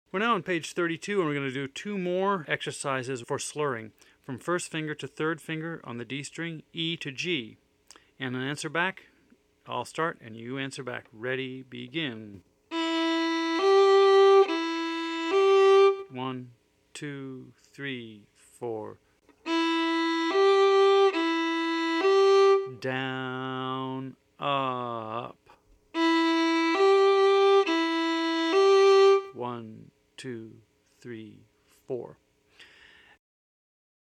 We're now on page 32, and we're going to do 2 more exercises for slurring, from first finger to third finger on the D string, E to G. And an answer back. I'll start, and you answer back. Ready, begin. 1, 2, 3, 4. Down, up. 1, 2, 3, 4.